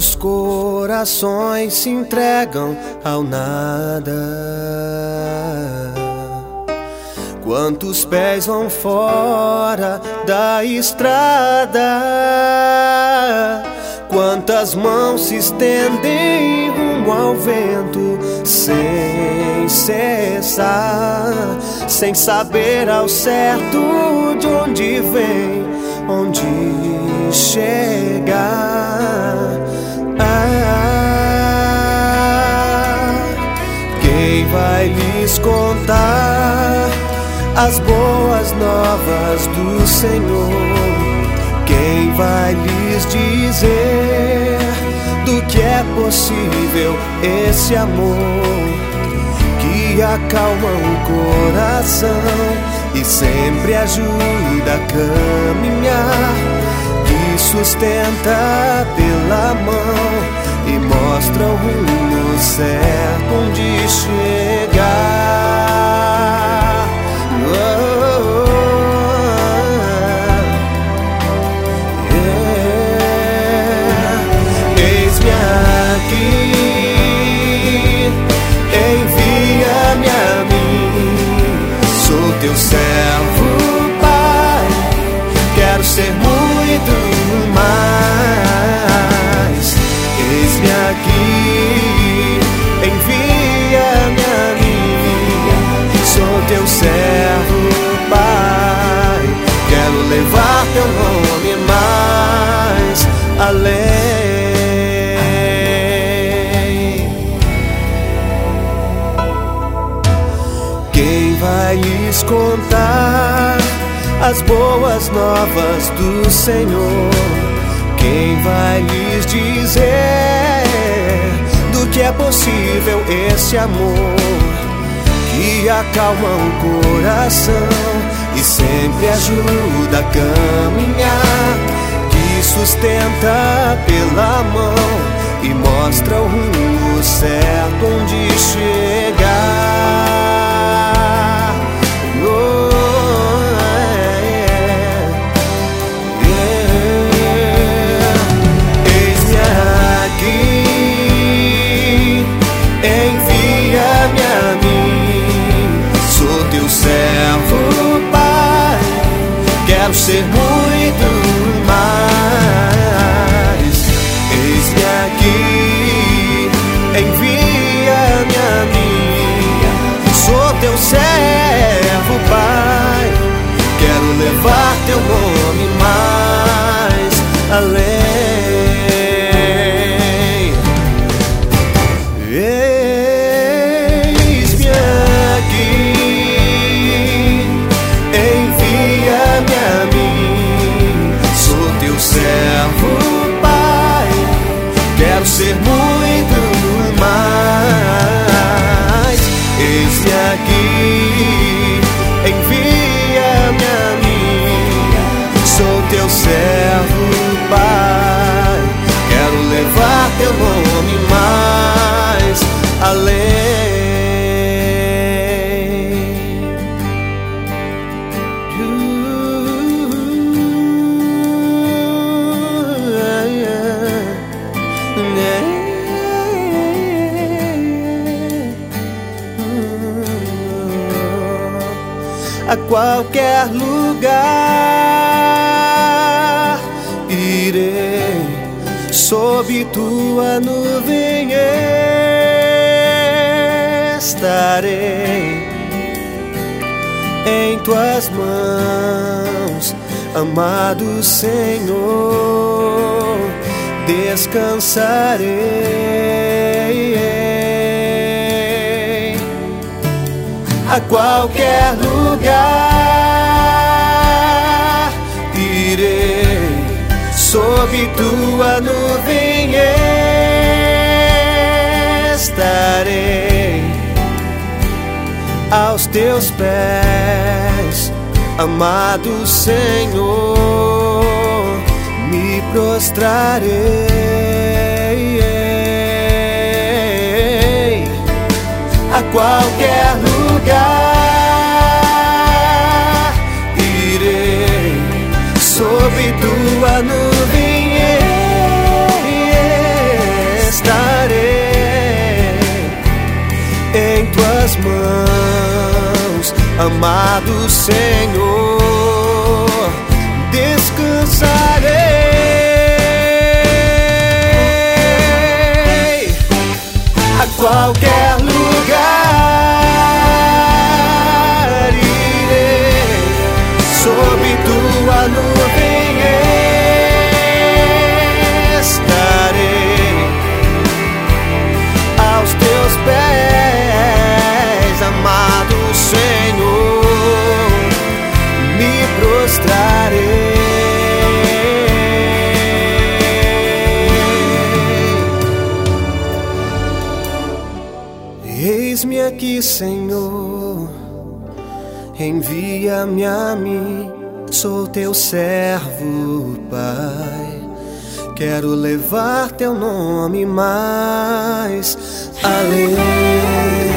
Quantos corações se entregam ao nada? Quantos pés vão fora da estrada? Quantas mãos se estendem rumo ao vento sem cessar, sem saber ao certo de onde vem, onde chegar. Quem vai lhes contar as boas novas do Senhor? Quem vai lhes dizer do que é possível esse amor que acalma o coração e sempre ajuda a caminhar, que sustenta pela mão e mostra o rumo certo onde chegar. Eis-me aqui, envia-me a mim, sou teu servo, Pai, quero ser muito mais. Eis-me aqui, envia-me a mim, sou teu servo, Pai, quero levar teu nome mais além. Quem vai lhes contar as boas novas do Senhor? Quem vai lhes dizer do que é possível esse amor que acalma o coração e sempre ajuda a caminhar, que sustenta pela mão e mostra o rumo certo onde chegar. Servo, Pai, quero ser muito mais. Eis-me aqui, envia-me a mim, sou teu servo, Pai, quero levar teu nome mais além. Servo, Pai, quero ser muito mais. Eis-me aqui, envia-me a mim, sou teu servo, Pai, quero levar teu nome mais além. A qualquer lugar irei, sob tua nuvem estarei, em tuas mãos, amado Senhor, descansarei. A qualquer lugar irei, sob tua nuvem estarei, aos teus pés, amado Senhor, me prostrarei. A qualquer lugar irei, sob tua nuvem amado Senhor, descansarei a qualquer lugar irei, sob tua nuvem estarei, aos teus pés, amado Senhor, me prostrarei. Eis-me aqui, Senhor, envia-me a mim, sou teu servo, Pai. Quero levar teu nome mais além.